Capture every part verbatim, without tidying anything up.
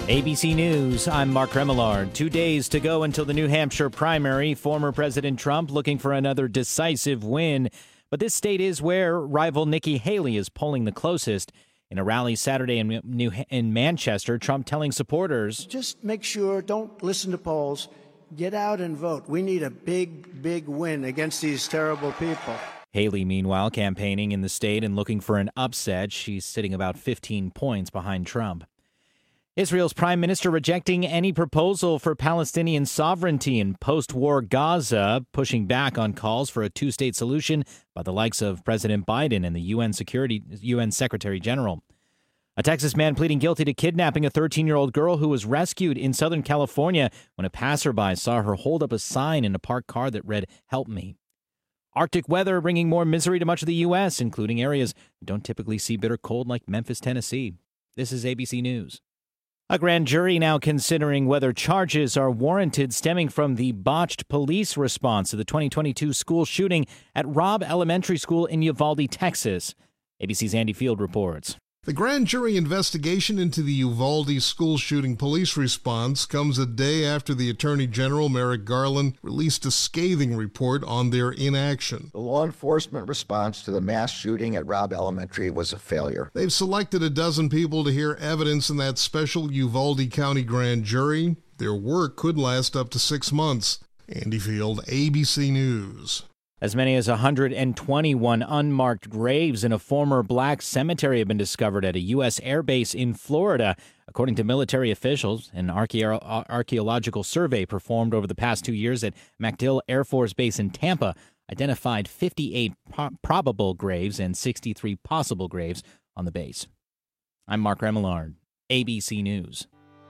A B C News, I'm Mark Remillard. Two days to go until the New Hampshire primary. Former President Trump looking for another decisive win. But this state is where rival Nikki Haley is polling the closest. In a rally Saturday in New in Manchester, Trump telling supporters, just make sure, don't listen to polls, get out and vote. We need a big, big win against these terrible people. Haley, meanwhile, campaigning in the state and looking for an upset. She's sitting about fifteen points behind Trump. Israel's prime minister rejecting any proposal for Palestinian sovereignty in post-war Gaza, pushing back on calls for a two-state solution by the likes of President Biden and the U N Security U N Secretary General. A Texas man pleading guilty to kidnapping a thirteen-year-old girl who was rescued in Southern California when a passerby saw her hold up a sign in a parked car that read, "Help me." Arctic weather bringing more misery to much of the U S, including areas that don't typically see bitter cold like Memphis, Tennessee. This is A B C News. A grand jury now considering whether charges are warranted stemming from the botched police response to the twenty twenty-two school shooting at Robb Elementary School in Uvalde, Texas. A B C's Andy Field reports. The grand jury investigation into the Uvalde school shooting police response comes a day after the Attorney General, Merrick Garland, released a scathing report on their inaction. The law enforcement response to the mass shooting at Robb Elementary was a failure. They've selected a dozen people to hear evidence in that special Uvalde County grand jury. Their work could last up to six months. Andy Field, A B C News. As many as one hundred twenty-one unmarked graves in a former black cemetery have been discovered at a U S air base in Florida. According to military officials, an archaeo- archaeological survey performed over the past two years at MacDill Air Force Base in Tampa identified fifty-eight po- probable graves and sixty-three possible graves on the base. I'm Mark Remillard, A B C News.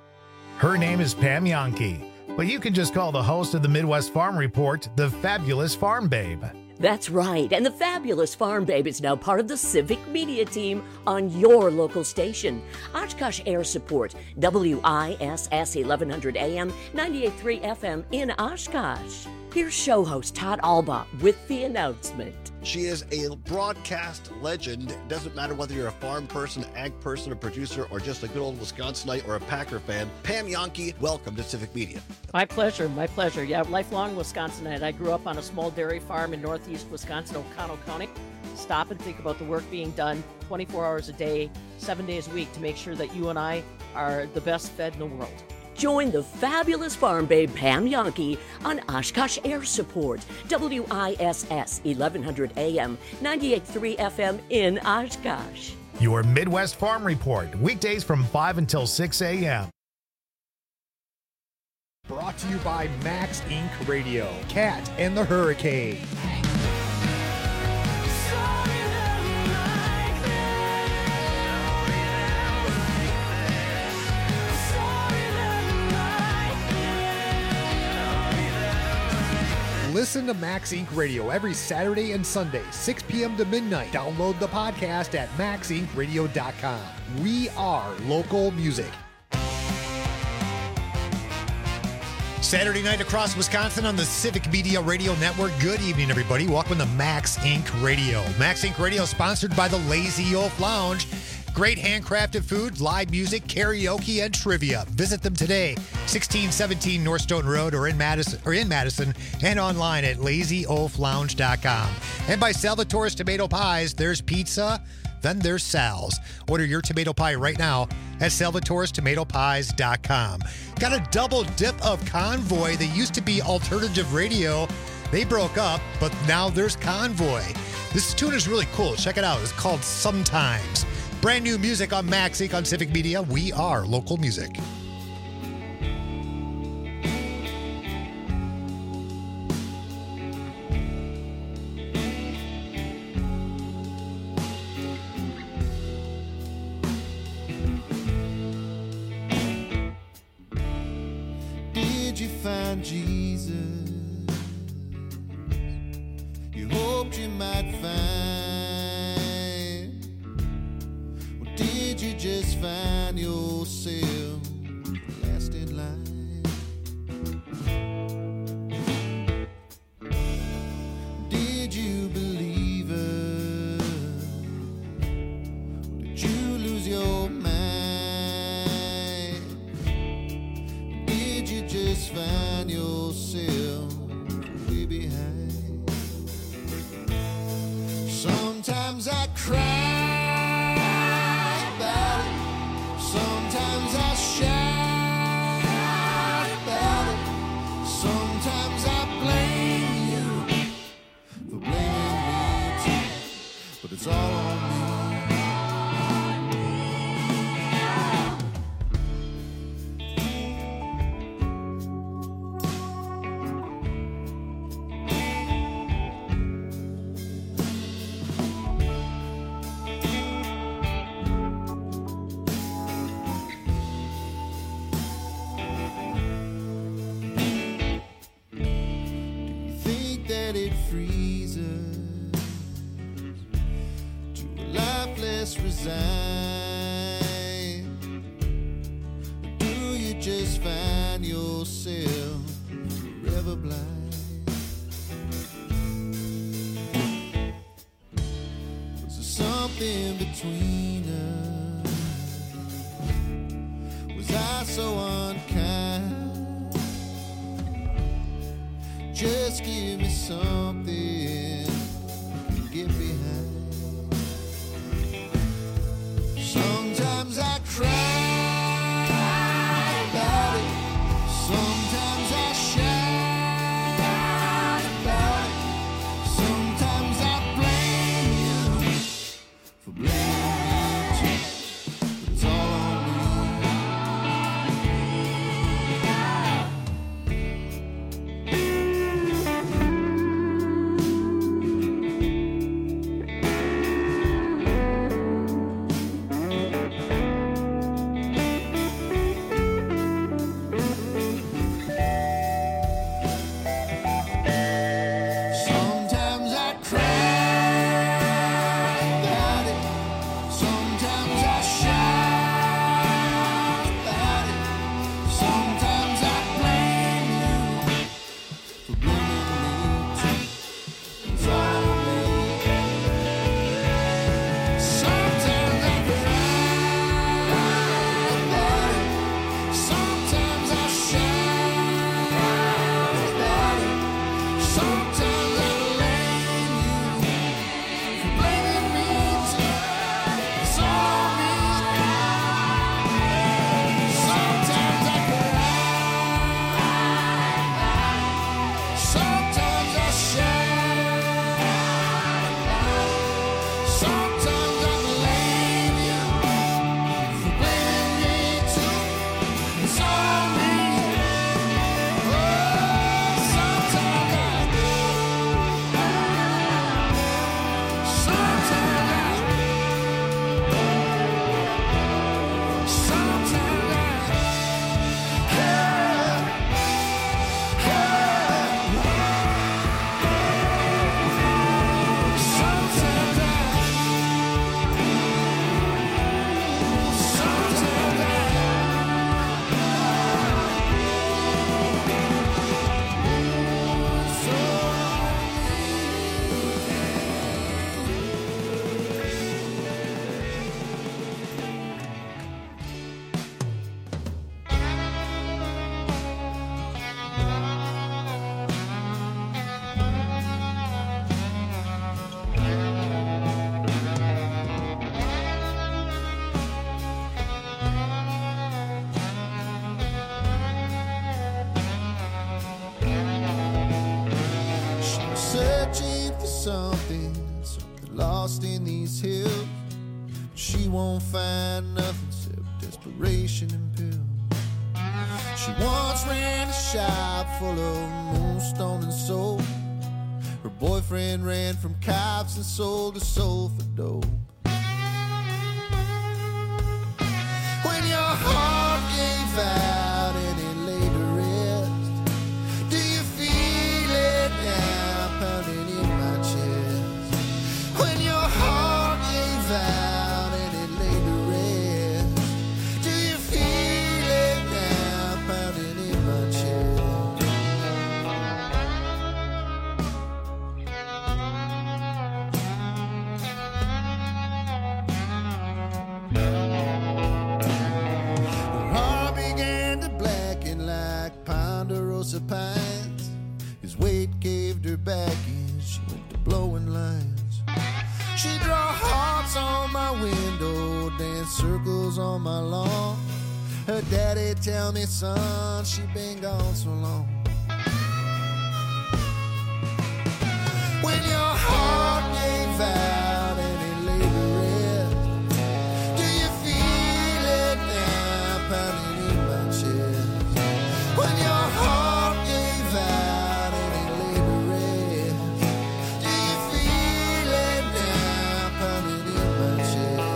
Her name is Pam Yankee, but you can just call the host of the Midwest Farm Report the Fabulous Farm Babe. That's right, and the Fabulous Farm Babe is now part of the Civic Media team on your local station. Oshkosh Air Support, W I S S eleven hundred A M, ninety-eight point three F M in Oshkosh. Here's show host Todd Alba with the announcement. She is a broadcast legend. It doesn't matter whether you're a farm person, ag person, a producer, or just a good old Wisconsinite or a Packer fan. Pam Yankee, welcome to Civic Media. My pleasure, my pleasure. Yeah, lifelong Wisconsinite. I grew up on a small dairy farm in northeast Wisconsin, Oconto County. Stop and think about the work being done twenty-four hours a day, seven days a week to make sure that you and I are the best fed in the world. Join the Fabulous Farm Babe Pam Yankee on Oshkosh Air Support, W I S S eleven hundred A M, ninety-eight point three F M in Oshkosh. Your Midwest Farm Report, weekdays from five until six A M. Brought to you by Max Incorporated. Radio, Cat and the Hurricane. Listen to Max Incorporated. Radio every Saturday and Sunday, six p.m. to midnight. Download the podcast at max inc radio dot com. We are local music. Saturday night across Wisconsin on the Civic Media Radio Network. Good evening, everybody. Welcome to Max Incorporated. Radio. Max Incorporated Radio sponsored by the Lazy Oaf Lounge. Great handcrafted food, live music, karaoke, and trivia. Visit them today, sixteen seventeen North Stone Road, or in Madison, or in Madison, and online at lazy oaf lounge dot com. And by Salvatore's Tomato Pies, there's pizza, then there's Sal's. Order your tomato pie right now at salvatores tomato pies dot com. Got a double dip of Convoy. They used to be alternative radio. They broke up, but now there's Convoy. This tune is really cool. Check it out. It's called Sometimes. Brand new music on Max Inc on Civic Media. We are local music. Did you find Jesus? You hoped you might find. Did you just find yourself last in line? Did you believe her? Did you lose your mind? Sometimes I cry about it. Sometimes I shout about it. Sometimes I blame you for blaming me too. But it's all on me. It freezes to a life less resigned. Or do you just find yourself forever blind? Was there something between us? Was I so unkind? Just give me something to get behind. Sometimes I cry about it. Sometimes I shout about it. Sometimes I blame you for blaming me too. But it's all on me. Something, something lost in these hills. She won't find nothing except desperation and pills. She once ran a shop full of moonstone and soap. Her boyfriend ran from cops and sold her soul for dope. When your heart gave out and it laid to rest, do you feel it now pounding in my chest? When your heart gave out and it laid to rest, do you feel it now pounding in my Her heart began to blacken like ponderosa pines. His weight caved her back in, she went to blowing lines. running circles on my lawn. Her daddy tell me, son, she been gone so long. When your heart gave out and it laid to rest, do you feel it now pounding in my chest? When your heart gave out and it laid to rest, do you feel it now pounding in my chest?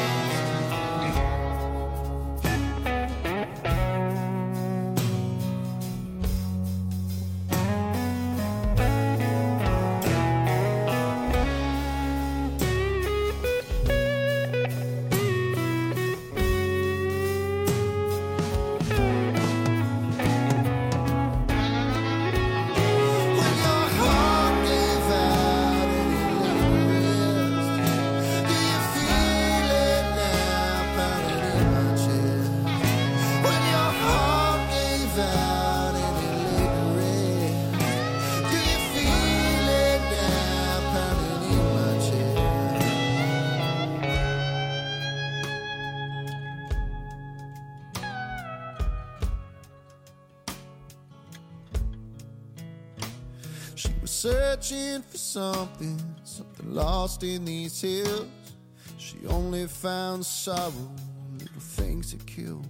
She was searching for something, something lost in these hills. She only found sorrow, little things that kill.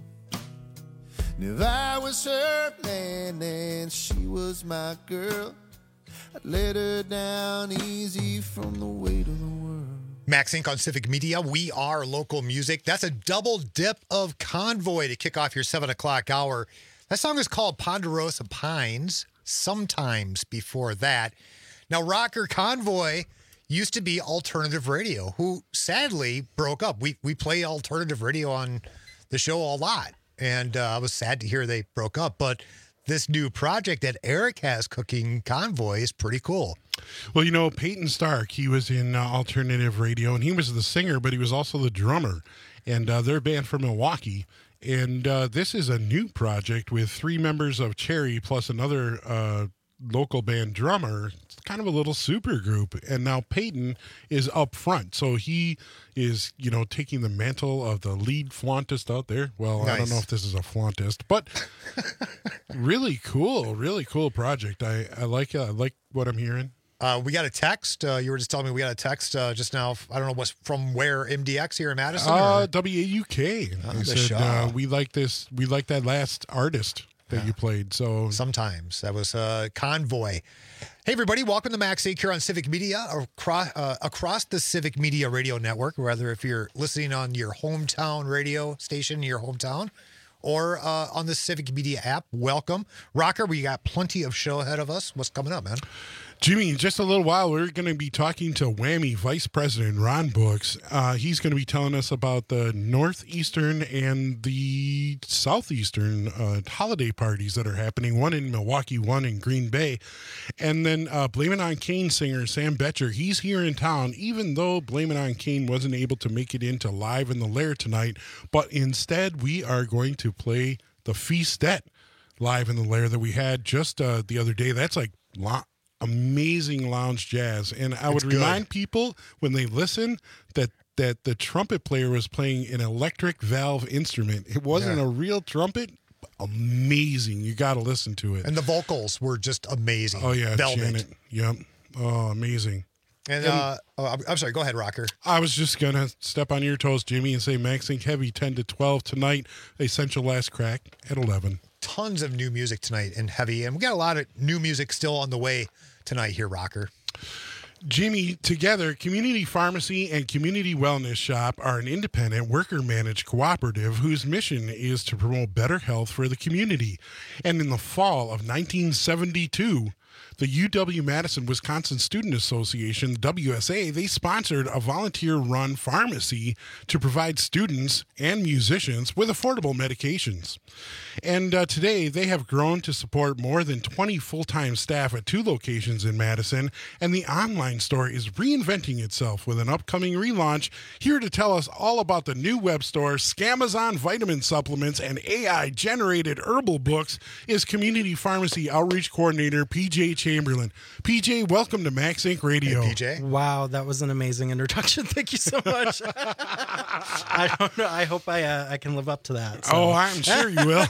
And if I was her man and she was my girl, I'd let her down easy from the weight of the world. Max Inc on Civic Media. We are local music. That's a double dip of Convoy to kick off your seven o'clock hour. That song is called Ponderosa Pines. Sometimes before that. Now, Rocker, Convoy used to be alternative radio, who sadly broke up. We we play alternative radio on the show a lot, and uh, I was sad to hear they broke up. But this new project that Eric has cooking, Convoy, is pretty cool. Well, you know, Peyton Stark, he was in uh, alternative radio, and he was the singer, but he was also the drummer. And uh, they're a band from Milwaukee. And uh, this is a new project with three members of Cherry plus another uh, local band drummer. It's kind of a little super group. And now Peyton is up front. So he is, you know, taking the mantle of the lead flauntist out there. Well, nice. I don't know if this is a flauntist, but really cool, really cool project. I, I like uh, I like what I'm hearing. Uh, we got a text. Uh, you were just telling me we got a text uh, just now. I don't know what's from where, M D X here in Madison? Uh, W A U K. Oh, they said, uh, we like this. We like that last artist that yeah. you played. So sometimes that was uh, Convoy. Hey, everybody. Welcome to Max Inc here on Civic Media, across, uh, across the Civic Media Radio Network, whether if you're listening on your hometown radio station, your hometown, or uh, on the Civic Media app. Welcome. Rocker, we got plenty of show ahead of us. What's coming up, man? Jimmy, in just a little while, we're going to be talking to Whammy Vice President Ron Books. Uh, he's going to be telling us about the Northeastern and the Southeastern uh, holiday parties that are happening, one in Milwaukee, one in Green Bay. And then uh, Blame It On Kane singer Sam Betcher, he's here in town, even though Blame It On Kane wasn't able to make it into Live in the Lair tonight. But instead, we are going to play the Feastette Live in the Lair that we had just uh, the other day. That's like lot. Amazing lounge jazz. And I would remind people when they listen that that the trumpet player was playing an electric valve instrument. It wasn't yeah. a real trumpet. Amazing. You got to listen to it. And the vocals were just amazing. Oh, yeah. Velvet. Janet. Yep. Oh, amazing. And, and uh, oh, I'm sorry. Go ahead, Rocker. I was just going to step on your toes, Jimmy, and say Max Inc Heavy ten to twelve tonight. Essential Last Crack at eleven. Tons of new music tonight in Heavy. And we got a lot of new music still on the way tonight here, Rocker. Jimmy, together, Community Pharmacy and Community Wellness Shop are an independent worker-managed cooperative whose mission is to promote better health for the community. And in the fall of nineteen seventy-two, the U W-Madison Wisconsin Student Association, W S A, they sponsored a volunteer-run pharmacy to provide students and musicians with affordable medications. And uh, today, they have grown to support more than twenty full-time staff at two locations in Madison, and the online store is reinventing itself with an upcoming relaunch. Here to tell us all about the new web store, Scamazon Vitamin Supplements, and A I-generated herbal books is Community Pharmacy Outreach Coordinator P J J Chamberlain. P J, welcome to Max Inc Radio. Hey, P J. Wow, that was an amazing introduction. Thank you so much. I don't know. I hope I uh, I can live up to that. So. Oh, I'm sure you will.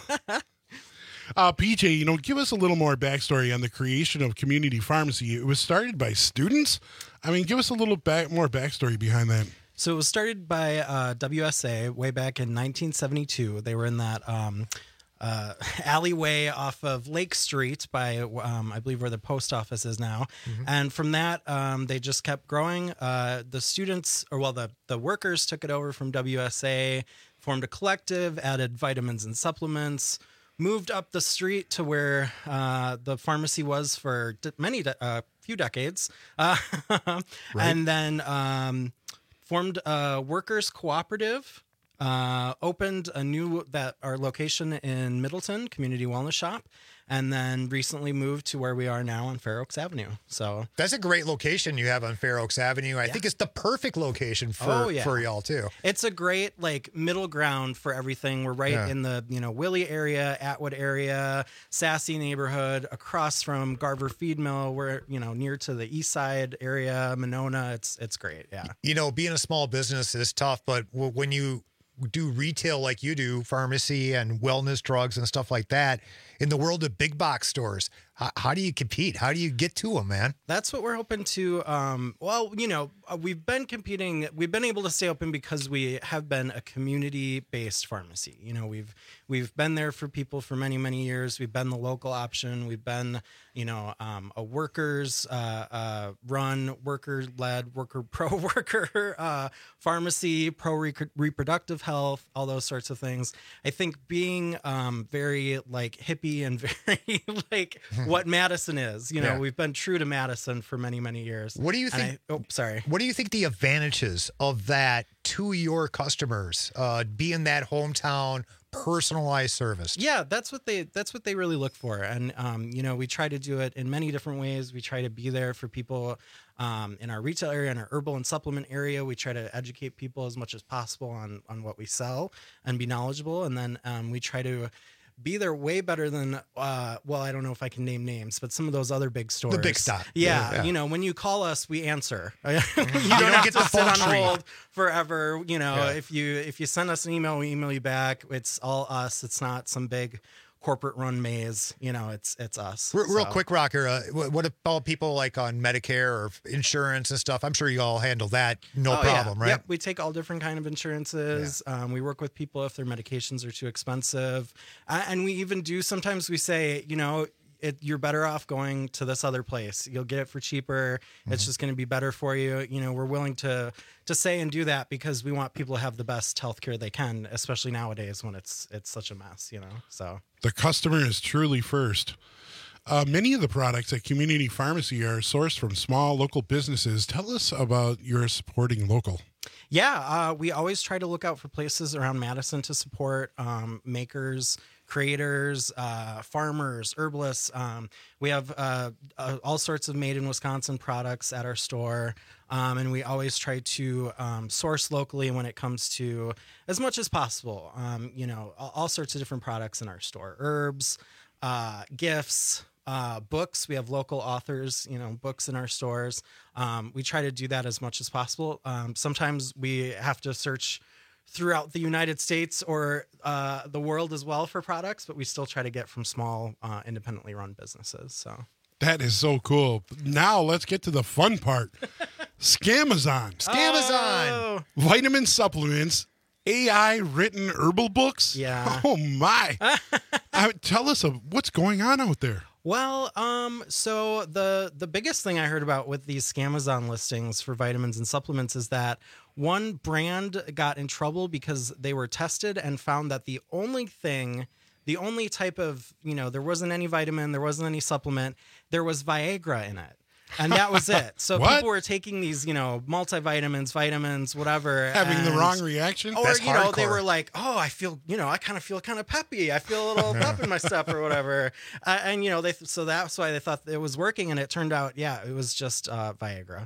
Uh, P J, you know, give us a little more backstory on the creation of Community Pharmacy. It was started by students. I mean, give us a little back, more backstory behind that. So it was started by uh, W S A way back in nineteen seventy-two. They were in that um, uh, alleyway off of Lake Street by, um, I believe, where the post office is now. Mm-hmm. And from that, um, they just kept growing. Uh, the students, or well, the, the workers took it over from W S A, formed a collective, added vitamins and supplements, moved up the street to where uh, the pharmacy was for d- many, de- uh, few decades. Uh, right. And then um, formed a workers cooperative, uh, opened a new, that our location in Middleton, Community Wellness Shop, and then recently moved to where we are now on Fair Oaks Avenue. So that's a great location you have on Fair Oaks Avenue. I yeah. think it's the perfect location for, oh, yeah. for y'all too. It's a great like middle ground for everything. We're right yeah. in the, you know, Willie area, Atwood area, Sassy neighborhood, across from Garver Feed Mill. We're, you know, near to the East Side area, Monona. It's, it's great. Yeah. You know, being a small business is tough, but when you do retail like you do, pharmacy and wellness drugs and stuff like that, in the world of big box stores, how, how do you compete? How do you get to them, man? That's what we're hoping to. Um, well, you know, we've been competing. We've been able to stay open because we have been a community-based pharmacy. You know, we've we've been there for people for many, many years. We've been the local option. We've been, you know, um, a workers uh, uh, run, worker-led, worker pro-worker uh, pharmacy, pro-reproductive health, all those sorts of things. I think being um, very like hippie and very like what Madison is, you know, yeah. we've been true to Madison for many, many years. What do you think? I, oh, sorry. What do you think the advantages of that to your customers, uh, being that hometown personalized service? Yeah, that's what they that's what they really look for. And um, you know, we try to do it in many different ways. We try to be there for people um, in our retail area, in our herbal and supplement area. We try to educate people as much as possible on on what we sell and be knowledgeable. And then um, we try to be there way better than, uh, well, I don't know if I can name names, but some of those other big stores. The big stop. Yeah, yeah. You know, when you call us, we answer. you don't, you don't have get to sit on hold forever. You know, yeah. if you if you send us an email, we email you back. It's all us. It's not some big corporate run maze. You know, it's it's us. Real, so. real quick, Rocker, uh, what about people like on Medicare or insurance and stuff? I'm sure you all handle that no oh, problem, yeah. right? Yep, we take all different kind of insurances. Yeah. Um, we work with people if their medications are too expensive. Uh, and we even do, sometimes we say, you know, It, you're better off going to this other place. You'll get it for cheaper. Mm-hmm. It's just going to be better for you. You know, we're willing to to say and do that because we want people to have the best healthcare they can, especially nowadays when it's it's such a mess. You know, so the customer is truly first. Uh, many of the products at Community Pharmacy are sourced from small local businesses. Tell us about your supporting local. Yeah, uh, we always try to look out for places around Madison to support um, makers, creators, uh, farmers, herbalists. Um, we have uh, uh, all sorts of made in Wisconsin products at our store. Um, and we always try to um, source locally when it comes to as much as possible. Um, you know, all, all sorts of different products in our store, herbs, uh, gifts, uh, books. We have local authors, you know, books in our stores. Um, we try to do that as much as possible. Um, sometimes we have to search throughout the United States or uh, the world as well for products, but we still try to get from small, uh, independently run businesses. So that is so cool. Now let's get to the fun part. Scamazon. Scamazon. Oh. Vitamin supplements, A I written herbal books. Yeah. Oh my. uh, tell us uh, what's going on out there. Well, um, so the the biggest thing I heard about with these Scamazon listings for vitamins and supplements is that one brand got in trouble because they were tested and found that the only thing, the only type of, you know, there wasn't any vitamin, there wasn't any supplement, there was Viagra in it. And that was it. So people were taking these, you know, multivitamins, vitamins, whatever. Having and, the wrong reaction? Or, That's you know, hardcore. They were like, oh, I feel, you know, I kind of feel kind of peppy. I feel a little pep in my step or whatever. Uh, and, you know, they so that's why they thought it was working. And it turned out, yeah, it was just uh, Viagra.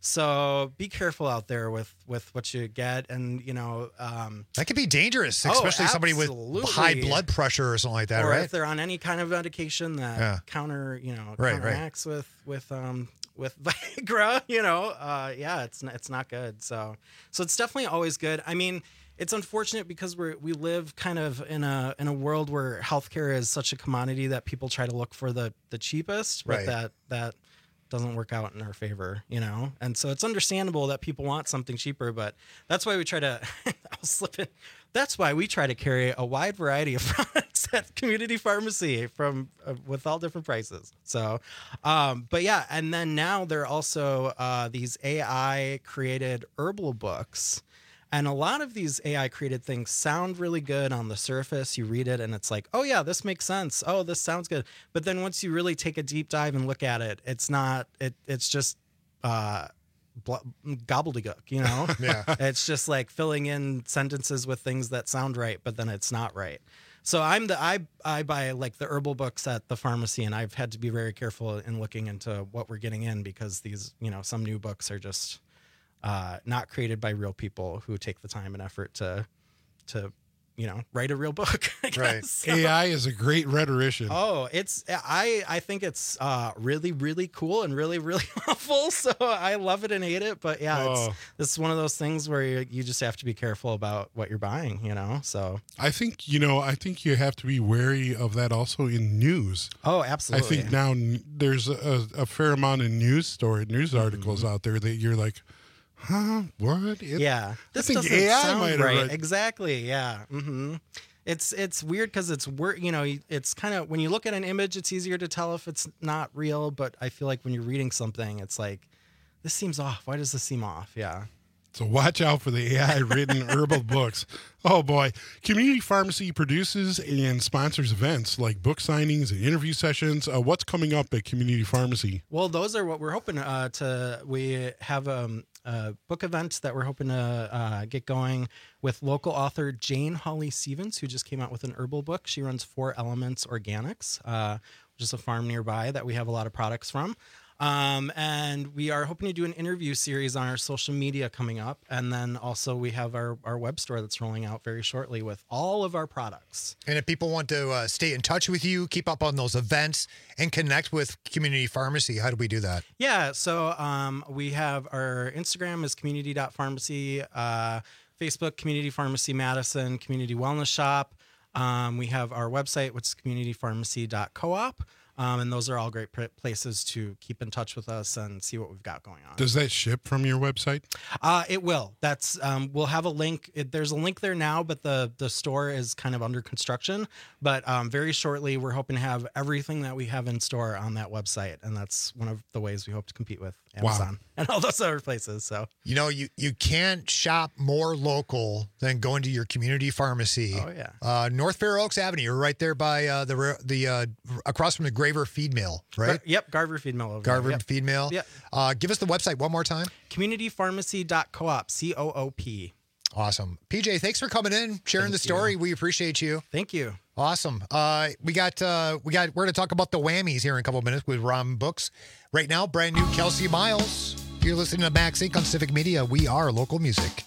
So be careful out there with, with what you get. And, you know, um, that could be dangerous, oh, especially somebody with absolutely. high blood pressure or something like that, or right? if they're on any kind of medication that Yeah. counter, you know, Right, counteracts with, with, um, with Viagra, you know, uh, yeah, it's, it's not good. So, so it's definitely always good. I mean, it's unfortunate because we're, we live kind of in a, in a world where healthcare is such a commodity that people try to look for the, the cheapest, but Right. that, that, doesn't work out in our favor, you know? And so it's understandable that people want something cheaper, but that's why we try to, I'll slip in. That's why we try to carry a wide variety of products at Community Pharmacy from uh, with all different prices. So, um, but yeah, and then now there are also uh, these A I created herbal books. And a lot of these A I created things sound really good on the surface. You read it and it's like, oh yeah, this makes sense. Oh, this sounds good. But then once you really take a deep dive and look at it, it's not, it, it's just uh, bl- gobbledygook, you know? Yeah. It's just like filling in sentences with things that sound right, but then it's not right. So I'm the, I, I buy like the herbal books at the pharmacy, and I've had to be very careful in looking into what we're getting in, because these, you know, some new books are just, Uh, not created by real people who take the time and effort to, to, you know, write a real book. I guess. Right. So- A I is a great rhetorician. Oh, it's I I think it's uh, really really cool and really really awful. So I love it and hate it. But yeah, Oh. it's this is one of those things where you, you just have to be careful about what you're buying. You know, so I think, you know, I think you have to be wary of that also in news. Oh, absolutely. I think now n- there's a, a fair amount of news story, news articles Mm-hmm. out there that you're like, huh, what? It, yeah, this I think doesn't A I sound might have right. read- Exactly. Yeah. Mm-hmm. It's it's weird because it's wor- you know it's kind of when you look at an image, it's easier to tell if it's not real. But I feel like when you're reading something, it's like, this seems off. Why does this seem off? Yeah. So watch out for the A I written herbal books. Oh boy. Community Pharmacy produces and sponsors events like book signings and interview sessions. Uh, what's coming up at Community Pharmacy? Well, those are what we're hoping uh, to. We have um, a book event that we're hoping to uh, get going with local author Jane Holly Stevens, who just came out with an herbal book. She runs Four Elements Organics, uh, which is a farm nearby that we have a lot of products from. Um, and we are hoping to do an interview series on our social media coming up. And then also we have our, our web store that's rolling out very shortly with all of our products. And if people want to uh, stay in touch with you, keep up on those events, and connect with Community Pharmacy, how do we do that? Yeah, so um, we have our Instagram is community dot pharmacy, uh, Facebook, Community Pharmacy Madison, Community Wellness Shop. Um, we have our website, which is community pharmacy dot coop. Um, and those are all great pr- places to keep in touch with us and see what we've got going on. Does that ship from your website? Uh, it will. That's um, we'll have a link. It, there's a link there now, but the the store is kind of under construction. But um, very shortly, we're hoping to have everything that we have in store on that website, and that's one of the ways we hope to compete with Amazon and all those other places. So You know, you, you can't shop more local than going to your community pharmacy. Oh, yeah. Uh, North Fair Oaks Avenue, right there by uh, the the uh, across from the Graver Feed Mill, right? Gar- yep, Garver Feed Mill over Garver there. Yep. Feed Mill. Yep. Uh, give us the website one more time. community pharmacy dot coop, C O O P. Awesome. P J, thanks for coming in, sharing Thank the story. We appreciate you. Thank you. Awesome. Uh, we got uh, we got we're going to talk about the whammies here in a couple of minutes with Ron Books. Right now, brand new Kelsey Miles. You're listening to Max Inc on Civic Media. We are local music.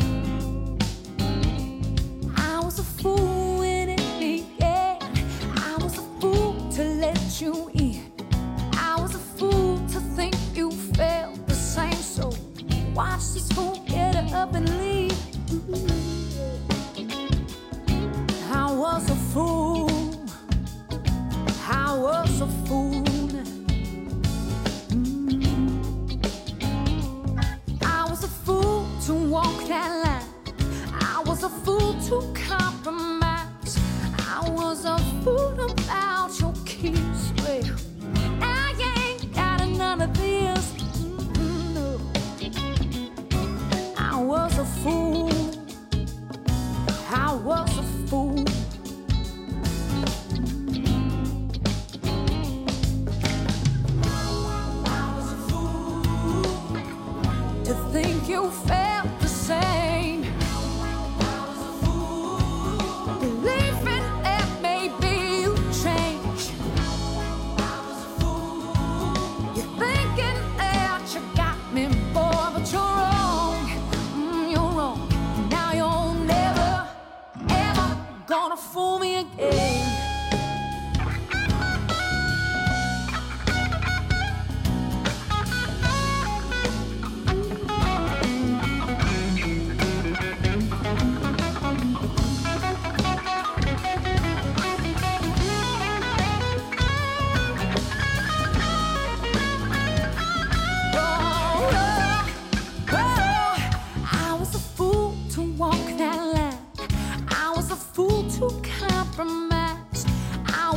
I was a fool when it began. I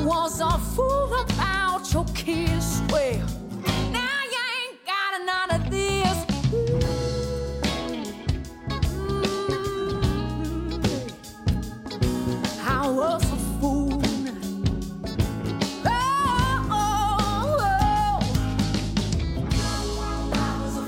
was a fool about your kiss. Well, now you ain't got none of this. Mm-hmm. I was a fool. Oh, oh, oh. I was a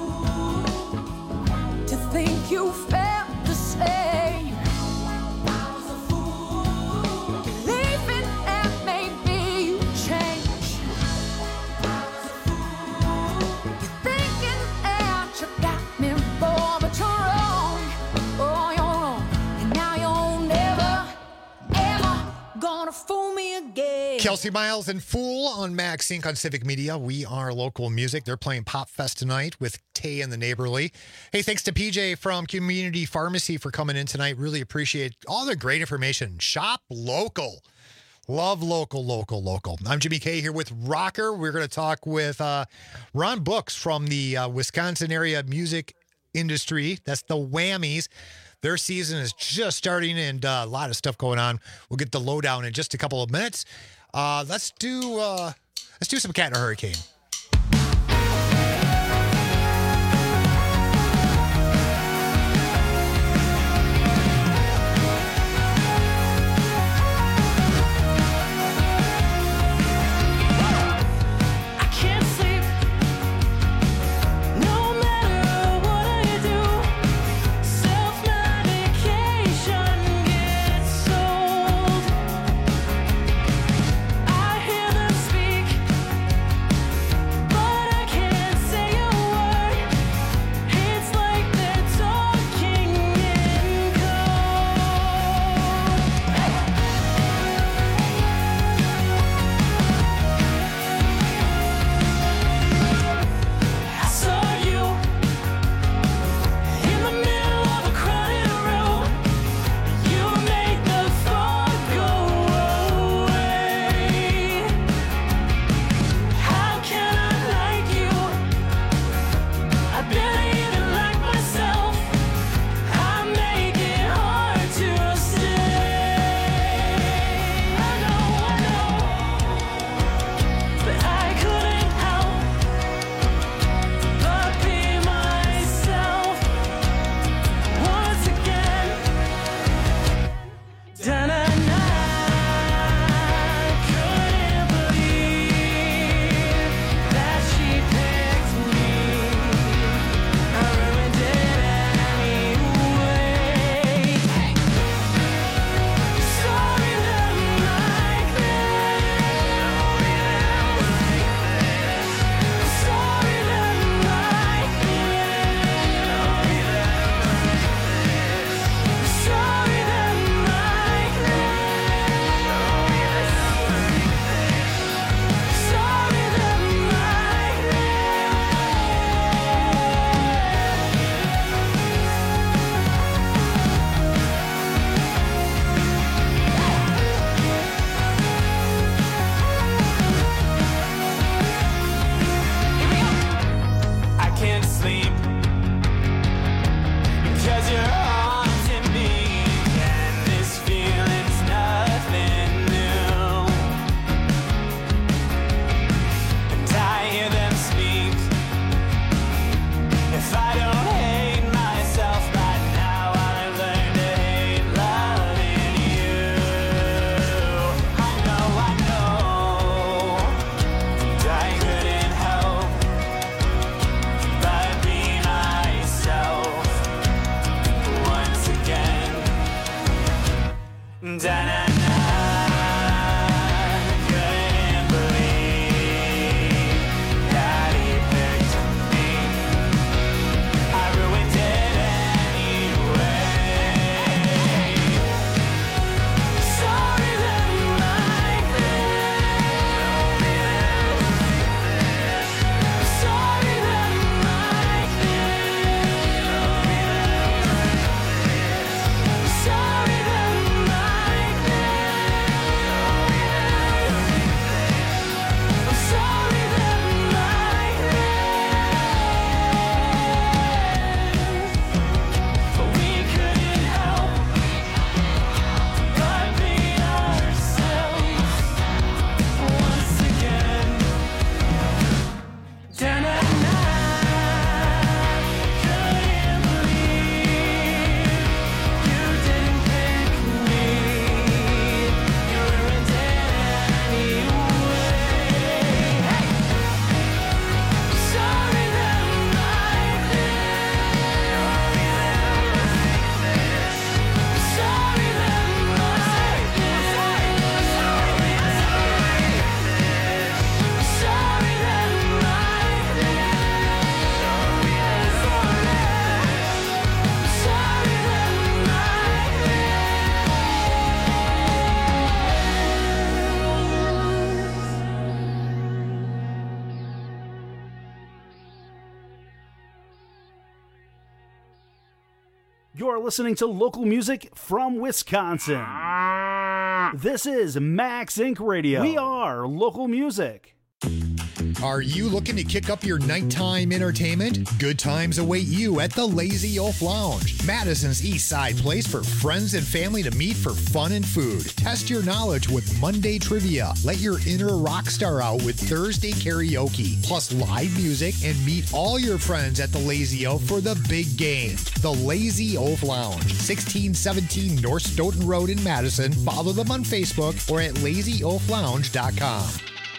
fool to think you felt the same. I was a fool believing that maybe you changed. I was a fool thinking that you got me, boy, but you're wrong. Oh, you're wrong, and now you're never, ever gonna fool me again. Kelsey Miles and Fool on Max Inc on Civic Media. We are local music. They're playing Pop Fest tonight with Tay and the Neighborly. Hey, thanks to P J from Community Pharmacy for coming in tonight. Really appreciate all the great information. Shop local. Love local, local, local. I'm Jimmy K here with Rocker. We're going to talk with uh, Ron Books from the uh, Wisconsin area music industry. That's the Whammies. Their season is just starting and uh, a lot of stuff going on. We'll get the lowdown in just a couple of minutes. Uh, let's do uh, let's do some Cat in a Hurricane. I can't sleep, no matter what I do. Self-medication gets sold. I hear them speak You're listening to local music from Wisconsin. This is Max Inc Radio. We are local music. Are you looking to kick up your nighttime entertainment? Good times await you at the Lazy Oaf Lounge, Madison's East Side place for friends and family to meet for fun and food. Test your knowledge with Monday trivia. Let your inner rock star out with Thursday karaoke, plus live music, and meet all your friends at the Lazy Oaf for the big game. The Lazy Oaf Lounge, sixteen seventeen North Stoughton Road in Madison. Follow them on Facebook or at lazy oaf lounge dot com.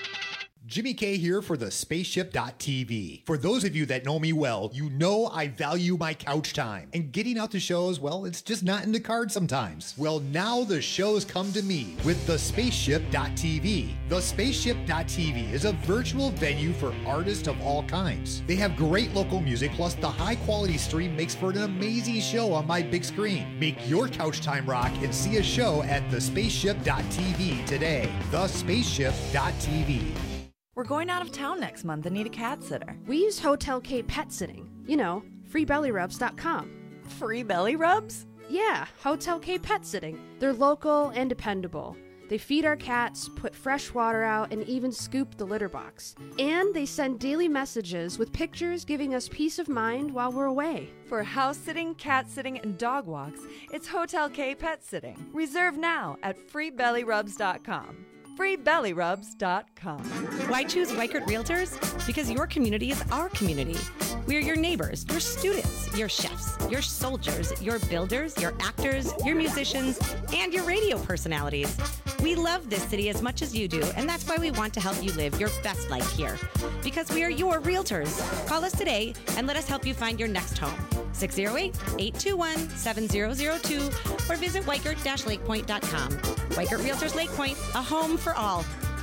Jimmy K here for the spaceship dot t v. For those of you that know me well, you know I value my couch time. And getting out to shows, well, it's just not in the cards sometimes. Well, now the shows come to me with the spaceship dot t v. The spaceship dot t v is a virtual venue for artists of all kinds. They have great local music, plus the high quality stream makes for an amazing show on my big screen. Make your couch time rock and see a show at the spaceship dot t v today. the spaceship dot t v. We're going out of town next month and need a cat sitter. We use Hotel K Pet Sitting. You know, free belly rubs dot com. Free belly rubs? Yeah, Hotel K Pet Sitting. They're local and dependable. They feed our cats, put fresh water out, and even scoop the litter box. And they send daily messages with pictures giving us peace of mind while we're away. For house sitting, cat sitting, and dog walks, it's Hotel K Pet Sitting. Reserve now at free belly rubs dot com. free belly rubs dot com. Why choose Weichert Realtors? Because your community is our community. We're your neighbors, your students, your chefs, your soldiers, your builders, your actors, your musicians, and your radio personalities. We love this city as much as you do, and that's why we want to help you live your best life here. Because we are your realtors. Call us today and let us help you find your next home. six oh eight, eight two one, seven oh oh two or visit weichert dash lake point dot com. Weichert Realtors Lake Point, a home for all.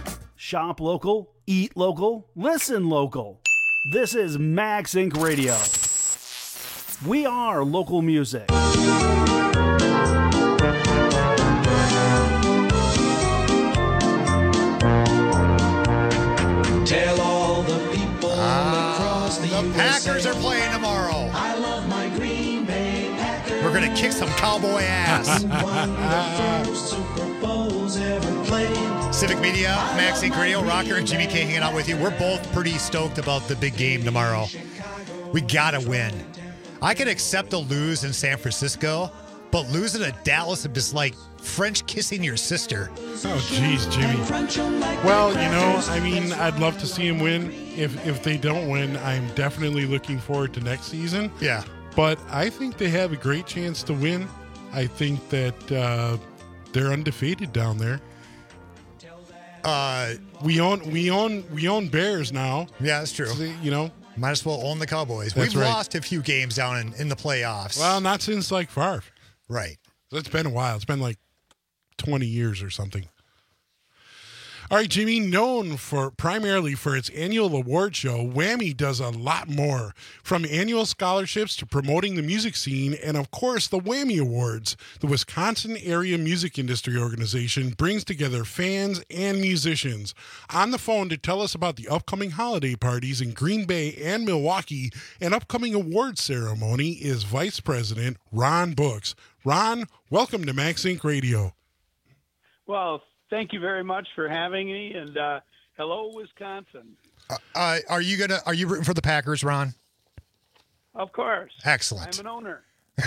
Shop local, eat local, listen local. This is Max Inc Radio. We are local music. Tell all the people across the, The U S A. Packers are playing tomorrow. I love my Green Bay Packers. We're going to kick some cowboy ass. Won the first Super Bowls ever played. Civic Media, Max Inc Radio, Rocker and Jimmy K hanging out with you. We're both pretty stoked about the big game tomorrow. We got to win. I could accept a lose in San Francisco, but losing to Dallas is just like French kissing your sister. Oh, jeez, Jimmy. Well, you know, I mean, I'd love to see him win. If if they don't win, I'm definitely looking forward to next season. Yeah. But I think they have a great chance to win. I think that uh, they're undefeated down there. Uh, we own we own we own Bears now. Yeah, that's true. So, you know, might as well own the Cowboys. That's We've right. lost a few games down in, in the playoffs. Well, not since like Favre. Right. It's been a while. It's been like twenty years or something. All right, Jimmy, known for primarily for its annual award show, Whammy does a lot more, from annual scholarships to promoting the music scene, and of course, the Whammy Awards. The Wisconsin Area Music Industry Organization brings together fans and musicians. On the phone to tell us about the upcoming holiday parties in Green Bay and Milwaukee and upcoming awards ceremony is Vice President Ron Books. Ron, welcome to Max Inc Radio. Well, thank you very much for having me, and uh, hello, Wisconsin. Uh, uh, are you gonna? Are you rooting for the Packers, Ron? Of course. Excellent. I'm an owner.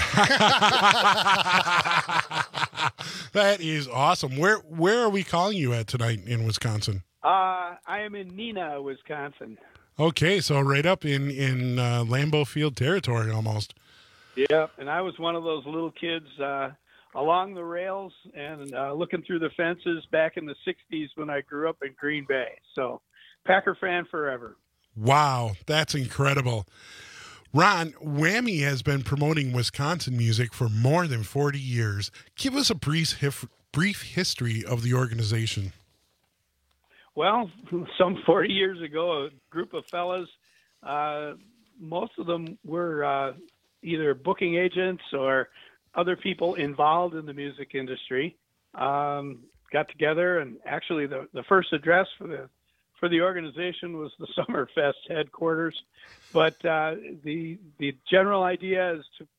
That is awesome. Where where are we calling you at tonight in Wisconsin? Uh, I am in Neenah, Wisconsin. Okay, so right up in in uh, Lambeau Field territory almost. Yep, and I was one of those little kids uh, along the rails and uh, looking through the fences back in the sixties when I grew up in Green Bay. So, Packer fan forever. Wow, that's incredible. Ron, Whammy has been promoting Wisconsin music for more than forty years. Give us a brief, hif- brief history of the organization. Well, some forty years ago, a group of fellas, uh, most of them were uh, either booking agents or other people involved in the music industry, um, got together, and actually the, the first address for the for the organization was the Summerfest headquarters. But uh, the the general idea is to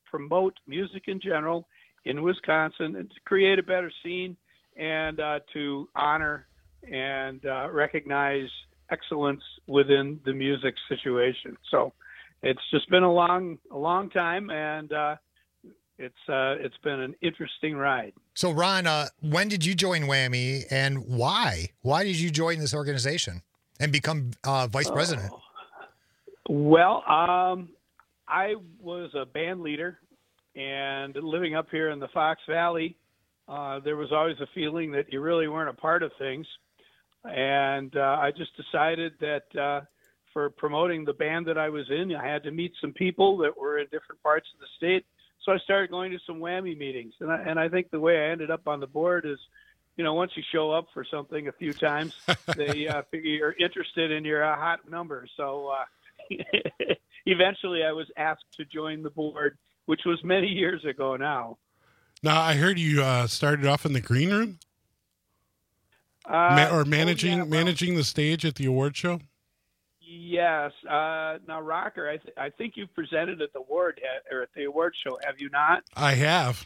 promote music in general in Wisconsin and to create a better scene and uh, to honor and uh, recognize excellence within the music situation. So it's just been a long, a long time, and uh, it's uh, it's been an interesting ride. So, Ron, uh, when did you join Whammy, and why? Why did you join this organization and become uh, vice president? Oh. Well, um, I was a band leader, and living up here in the Fox Valley, uh, there was always a feeling that you really weren't a part of things. And uh, I just decided that uh, for promoting the band that I was in, I had to meet some people that were in different parts of the state. So I started going to some Whammy meetings. And I, and I think the way I ended up on the board is, you know, once you show up for something a few times, they uh, figure you're interested in your uh, hot number. So uh, eventually I was asked to join the board, which was many years ago now. Now, I heard you uh, started off in the green room? Uh, Ma- or managing oh, yeah, well, managing the stage at the award show? Yes. Uh, now, Rocker, I, th- I think you've presented at the award or at the award show, have you not? I have.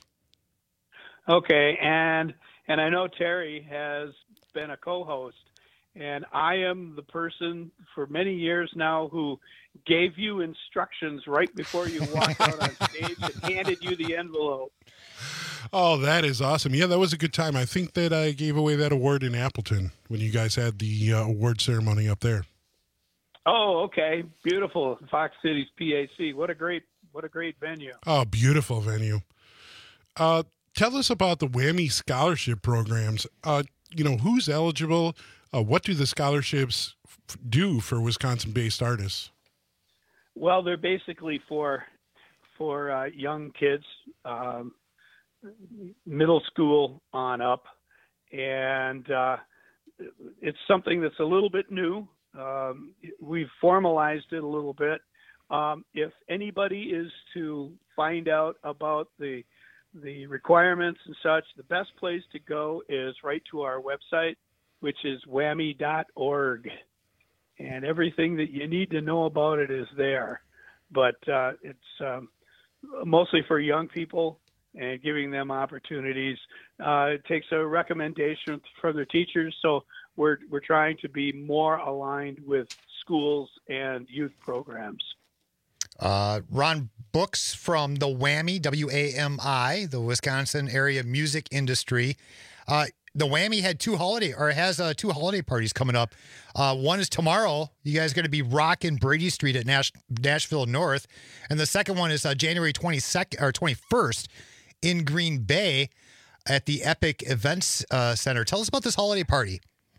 Okay, and and I know Terry has been a co-host, and I am the person for many years now who gave you instructions right before you walked out on stage and handed you the envelope. Oh, that is awesome. Yeah, that was a good time. I think that I gave away that award in Appleton when you guys had the uh, award ceremony up there. Oh, okay. Beautiful. Fox Cities P A C. What a great what a great venue. Oh, beautiful venue. Uh, tell us about the Whammy scholarship programs. Uh, you know, who's eligible? Uh, what do the scholarships f- do for Wisconsin-based artists? Well, they're basically for for uh, young kids, um, middle school on up, and uh, it's something that's a little bit new. Um, we've formalized it a little bit. Um, if anybody is to find out about the the requirements and such, the best place to go is right to our website, which is whammy dot org. And everything that you need to know about it is there. But uh, it's um, mostly for young people and giving them opportunities. Uh, it takes a recommendation from their teachers, so we're we're trying to be more aligned with schools and youth programs. Uh, Ron Books from the Whammy, W A M I, the Wisconsin area music industry. Uh, the Whammy had two holiday, or has uh, two holiday parties coming up. Uh, one is tomorrow. You guys are going to be rocking Brady Street at Nash- Nashville North, and the second one is uh, January twenty-second or twenty-first in Green Bay at the Epic Events uh, Center. Tell us about this holiday party.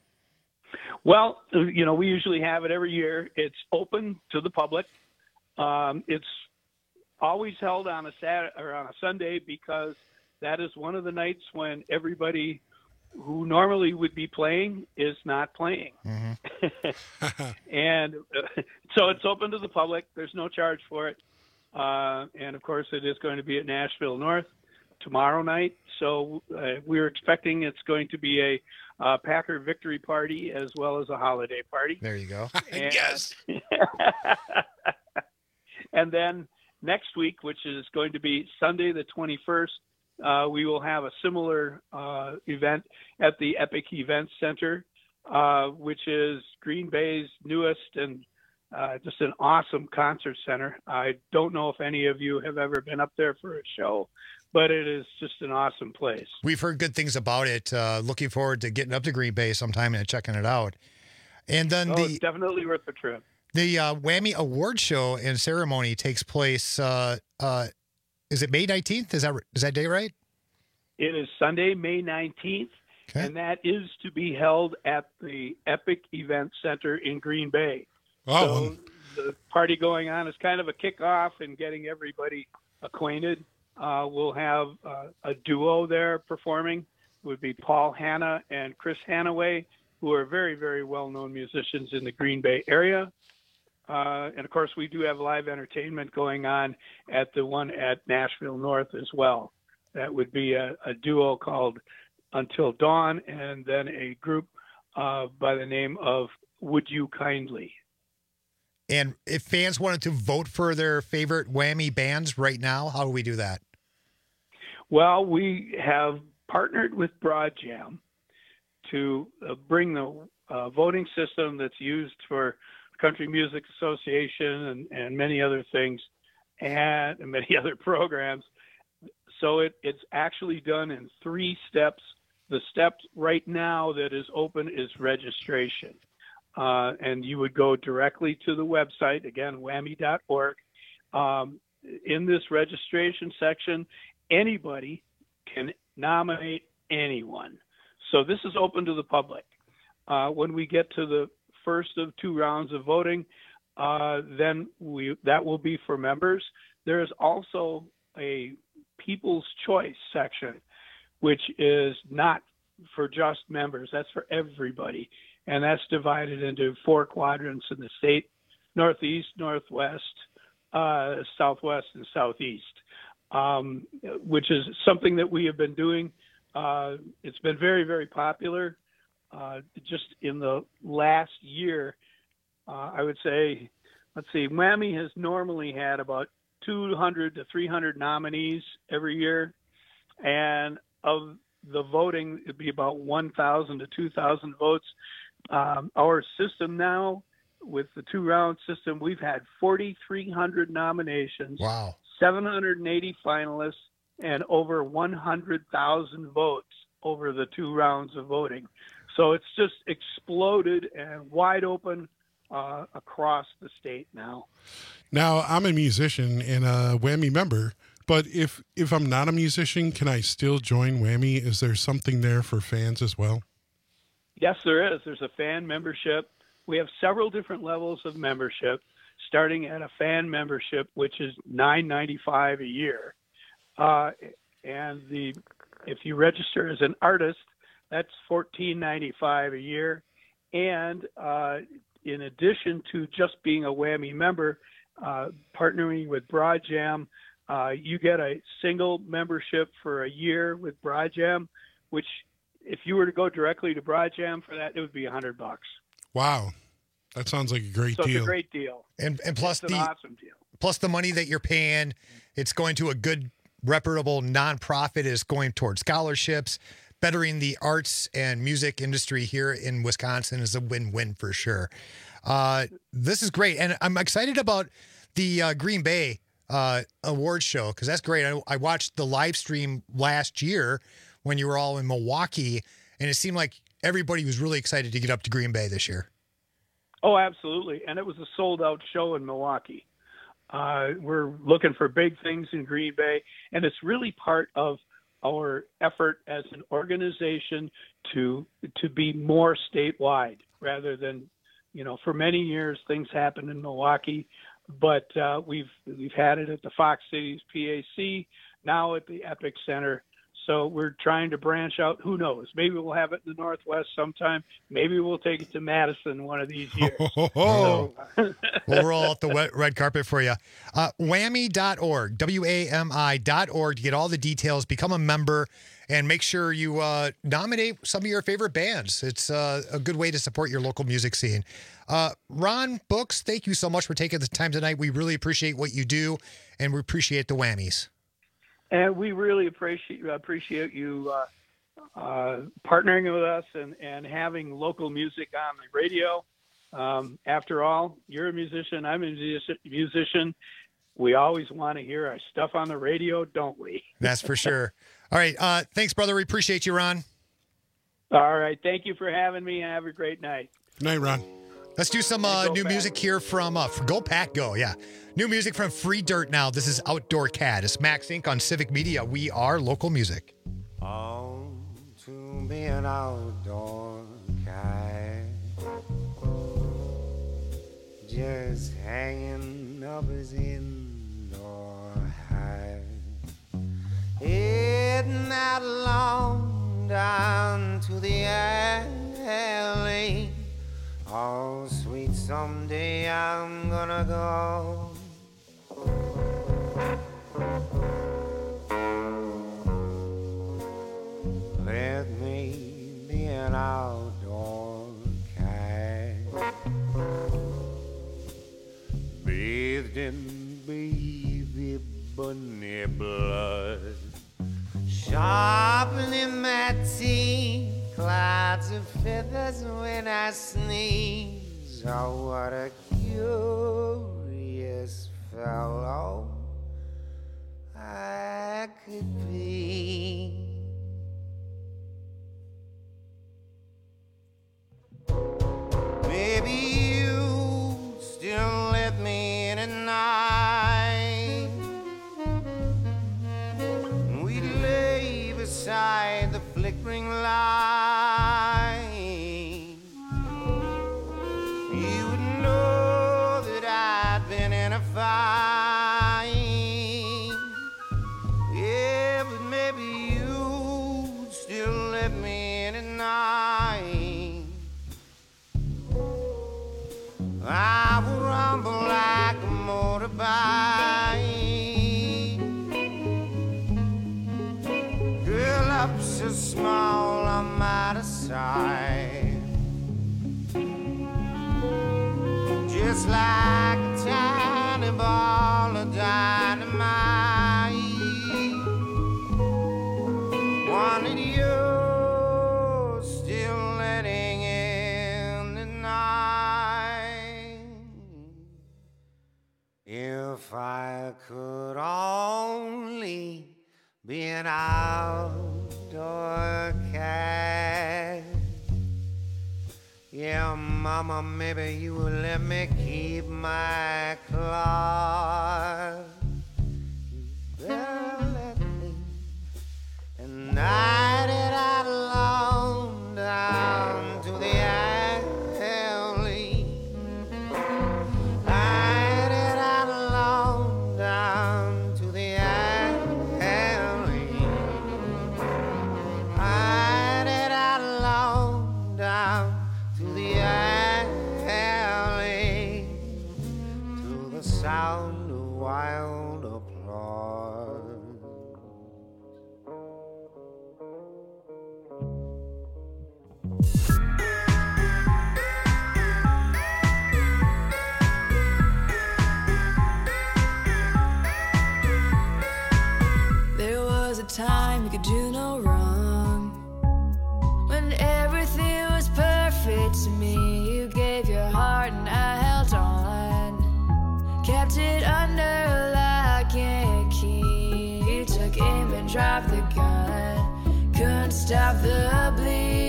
Well, you know, we usually have it every year. It's open to the public. Um, it's always held on a Saturday or on a Sunday because that is one of the nights when everybody who normally would be playing is not playing. Mm-hmm. And uh, so it's open to the public. There's no charge for it. Uh, and of course, it is going to be at Nashville North tomorrow night. So uh, we're expecting it's going to be a uh, Packer victory party as well as a holiday party. There you go. And, yes. And then next week, which is going to be Sunday the twenty-first, uh, we will have a similar uh, event at the Epic Events Center, uh, which is Green Bay's newest and uh, just an awesome concert center. I don't know if any of you have ever been up there for a show, but it is just an awesome place. We've heard good things about it. Uh, looking forward to getting up to Green Bay sometime and checking it out. And then oh, the it's definitely worth the trip. The uh, Whammy Award Show and ceremony takes place. Uh, uh, is it May nineteenth? Is that is that day right? It is Sunday, May nineteenth, okay. And that is to be held at the Epic Event Center in Green Bay. Oh, so the party going on is kind of a kickoff and getting everybody acquainted. Uh, we'll have uh, a duo there performing. It would be Paul Hanna and Chris Hanaway, who are very, very well-known musicians in the Green Bay area. Uh, and, of course, we do have live entertainment going on at the one at Nashville North as well. That would be a, a duo called Until Dawn and then a group uh, by the name of Would You Kindly. And if fans wanted to vote for their favorite Whammy bands right now, how do we do that? Well, we have partnered with BroadJam to uh, bring the uh, voting system that's used for Country Music Association and, and many other things and, and many other programs. So it, it's actually done in three steps. The step right now that is open is registration. Uh, and you would go directly to the website, again, whammy dot org. Um, in this registration section, anybody can nominate anyone. So this is open to the public. Uh, when we get to the first of two rounds of voting, uh, then we that will be for members. There is also a People's Choice section, which is not for just members. That's for everybody. And that's divided into four quadrants in the state: Northeast, Northwest, uh, Southwest, and Southeast, um, which is something that we have been doing. Uh, it's been very, very popular. Uh, just in the last year, uh, I would say, let's see, Whammy has normally had about two hundred to three hundred nominees every year. And of the voting, it'd be about one thousand to two thousand votes. Um, our system now, with the two-round system, we've had forty-three hundred nominations, wow, seven hundred eighty finalists, and over one hundred thousand votes over the two rounds of voting. So it's just exploded and wide open uh, across the state now. Now, I'm a musician and a Whammy member, but if if I'm not a musician, can I still join Whammy? Is there something there for fans as well? Yes, there is. There's a fan membership. We have several different levels of membership, starting at a fan membership, which is nine ninety-five a year. Uh, and the if you register as an artist, that's fourteen ninety-five a year. And uh, in addition to just being a Whammy member, uh, partnering with BroadJam, uh, you get a single membership for a year with BroadJam, which if you were to go directly to BroadJam for that, it would be a hundred bucks. Wow, that sounds like a great so deal. It's a great deal, and and plus it's the an awesome deal. Plus the money that you're paying, it's going to a good, reputable nonprofit. Is going towards scholarships, bettering the arts and music industry here in Wisconsin is a win-win for sure. Uh, this is great, and I'm excited about the uh, Green Bay uh, awards show because that's great. I, I watched the live stream last year when you were all in Milwaukee, and it seemed like everybody was really excited to get up to Green Bay this year. Oh, absolutely. And it was a sold-out show in Milwaukee. Uh, we're looking for big things in Green Bay, and it's really part of our effort as an organization to to be more statewide rather than, you know, for many years things happened in Milwaukee, but uh, we've we've had it at the Fox Cities P A C, now at the Epic Center. So we're trying to branch out. Who knows? Maybe we'll have it in the Northwest sometime. Maybe we'll take it to Madison one of these years. Oh, so. We'll roll out the wet, red carpet for you. Uh, whammy dot org, W A M I dot org to get all the details. Become a member and make sure you uh, nominate some of your favorite bands. It's uh, a good way to support your local music scene. Uh, Ron Books, thank you so much for taking the time tonight. We really appreciate what you do, and we appreciate the Whammies. And we really appreciate appreciate you uh, uh, partnering with us and, and having local music on the radio. Um, after all, you're a musician, I'm a music- musician. We always want to hear our stuff on the radio, don't we? That's for sure. All right. Uh, thanks, brother. We appreciate you, Ron. All right. Thank you for having me, and have a great night. Good night, Ron. Let's do some uh, new Pack. music here from uh, Go Pack Go. Yeah. New music from Free Dirt now. This is Outdoor Cat. It's Max Incorporated on Civic Media. We are local music. On to be an outdoor cat, just hanging up his indoor hat, heading out along down to the alley. Oh, sweet, someday I'm gonna go. Let me be an outdoor cat. in baby bunny blood. Sharpening my teeth, clouds of feathers when I sneeze. Oh, what a curious fellow I could be. Maybe you still let me in at night. We lay beside the flickering light. You would know that I'd been in a fight. Yeah, but maybe you'd still let me in at night. I would rumble like a motorbike. Girl, up so small I'm out of sight. Just like a tiny ball of dynamite. Wanted you still letting in the night. If I could only be an outdoor cat. Yeah, mama, maybe you will let me keep my claws. You better let me. And night it out alone down to the alley. Night it out alone down to the alley. Night it out alone down to the alley, to the sound of wild applause. There was a time you could do no wrong, when everything was perfect to me. You gave your heart and I held on, kept it under lock and key. You took aim and dropped the gun, couldn't stop the bleed.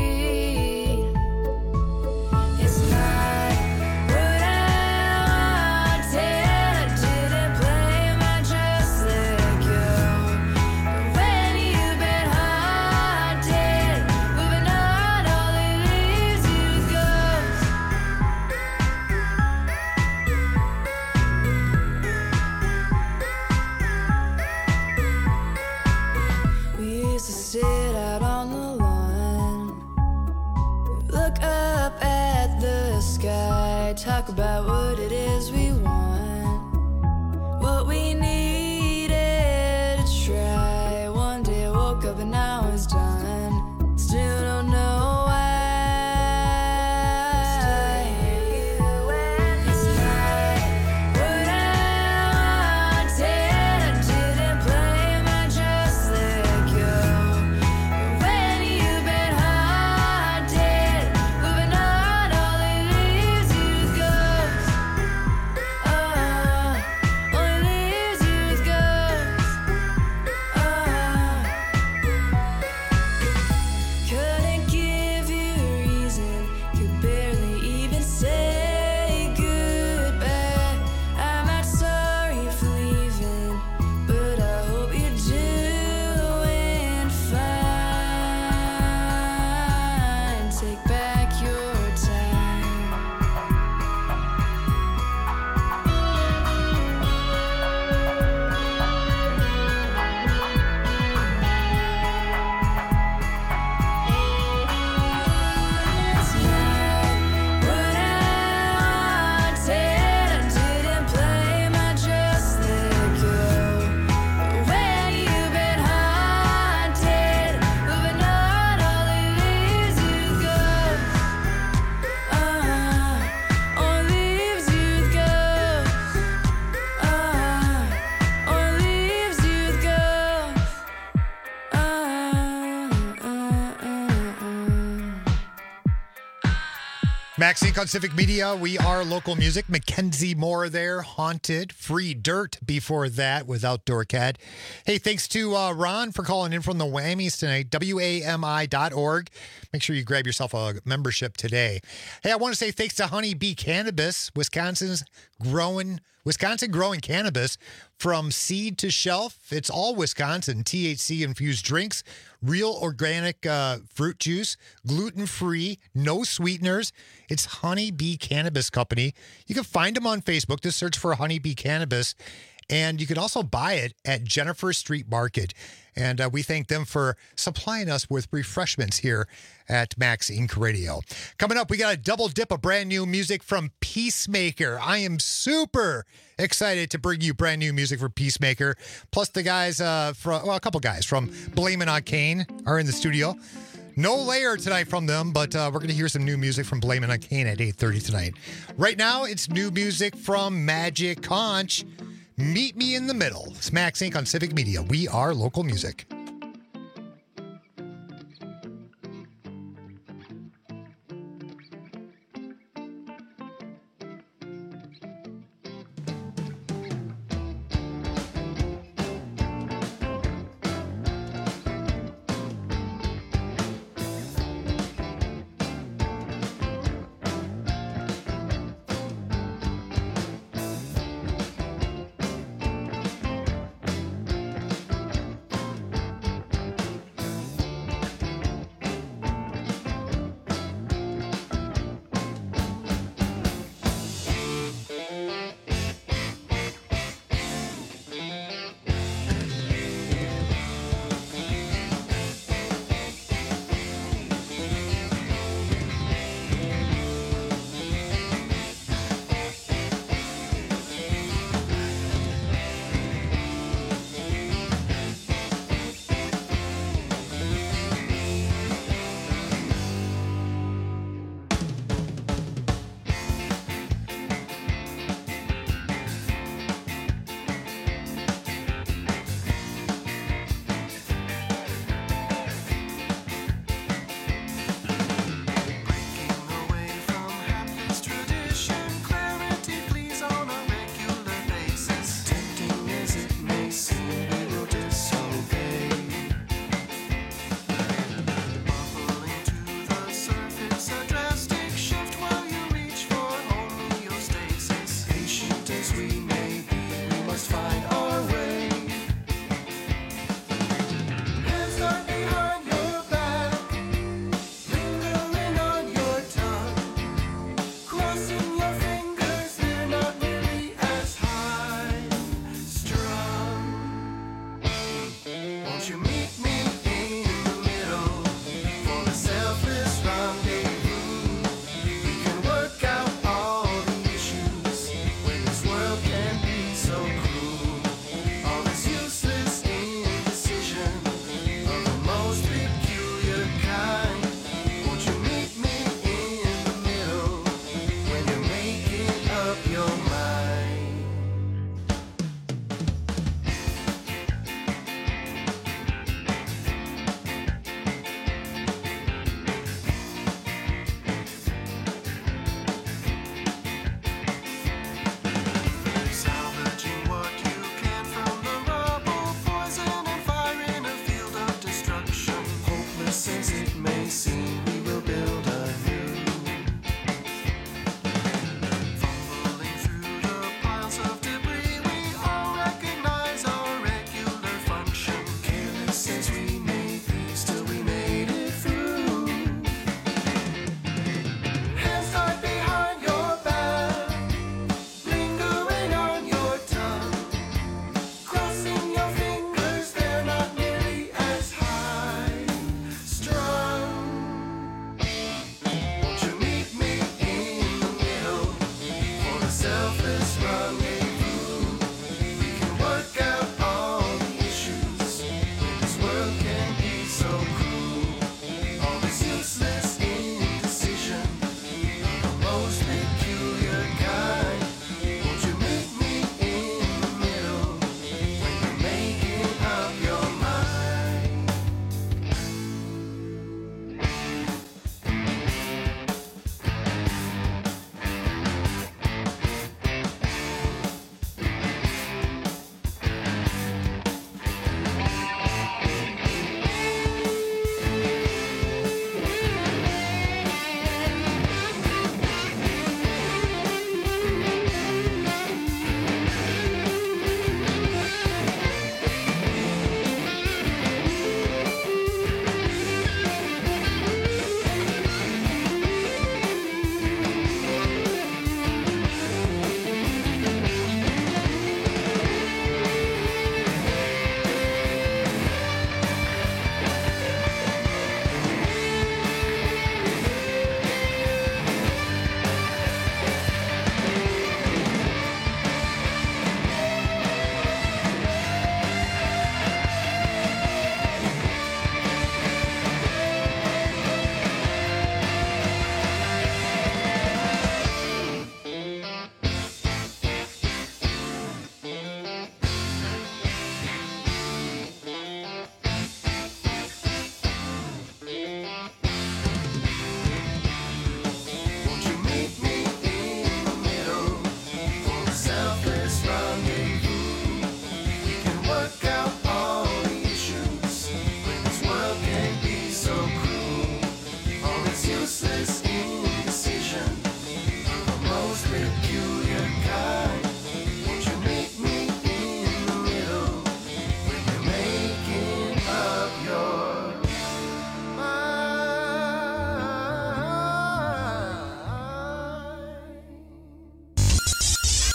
It's not what I wanted. I didn't blame, I just let go. But when you've been haunted, moving on, all it leaves you is ghosts. We used to sit out on the lawn, look up at the sky, talk about what it is we want, what we needed to try. One day I woke up and now it's done. Still don't know why. It's not what I wanted. I didn't blame, I just let go. But when you've been haunted, moving on, all it leaves you is ghosts. Max Inc on Civic Media. We are local music. Mackenzie Moore there. Haunted. Free Dirt before that with Outdoor Cat. Hey, thanks to uh, Ron for calling in from the Whammies tonight. W A M I dot org. Make sure you grab yourself a membership today. Hey, I want to say thanks to Honeybee Cannabis, Wisconsin's growing, Wisconsin growing cannabis from seed to shelf. It's all Wisconsin. T H C infused drinks, real organic uh, fruit juice, gluten-free, no sweeteners. It's Honeybee Cannabis Company. You can find them on Facebook. Just search for Honeybee Cannabis. And you can also buy it at Jennifer Street Market. And uh, we thank them for supplying us with refreshments here at Max Inc Radio. Coming up, we got a double dip of brand new music from Peacemaker. I am super excited to bring you brand new music from Peacemaker. Plus the guys uh, from, well, a couple guys from Blame It on Kane are in the studio. No layer tonight from them, but uh, we're going to hear some new music from Blame It on Kane at eight thirty tonight. Right now, it's new music from Magic Conch. Meet Me in the Middle. It's Max Inc on Civic Media. We are local music.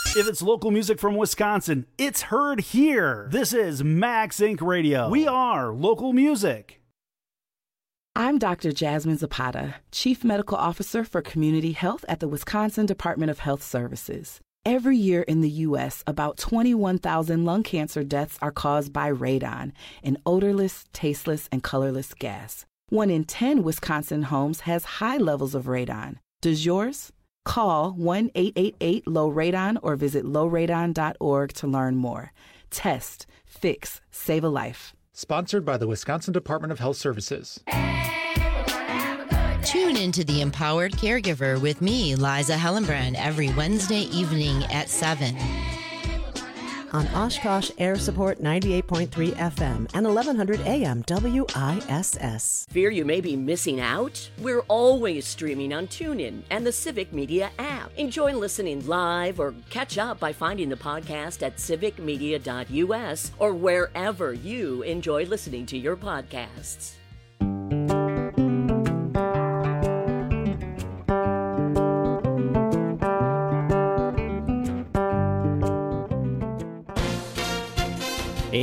If it's local music from Wisconsin, it's heard here. This is Max Inc Radio. We are local music. I'm Doctor Jasmine Zapata, Chief Medical Officer for Community Health at the Wisconsin Department of Health Services. Every year in the U S, about twenty-one thousand lung cancer deaths are caused by radon, an odorless, tasteless, and colorless gas. One in ten Wisconsin homes has high levels of radon. Does yours? Call one eight eight eight low radon or visit low radon dot org to learn more. Test, fix, save a life. Sponsored by the Wisconsin Department of Health Services. Tune into The Empowered Caregiver with me, Liza Hellenbrand, every Wednesday evening at seven. On Oshkosh Air Support ninety-eight point three F M and eleven hundred A M W I S S. Fear you may be missing out? We're always streaming on TuneIn and the Civic Media app. Enjoy listening live or catch up by finding the podcast at civic media dot U S or wherever you enjoy listening to your podcasts.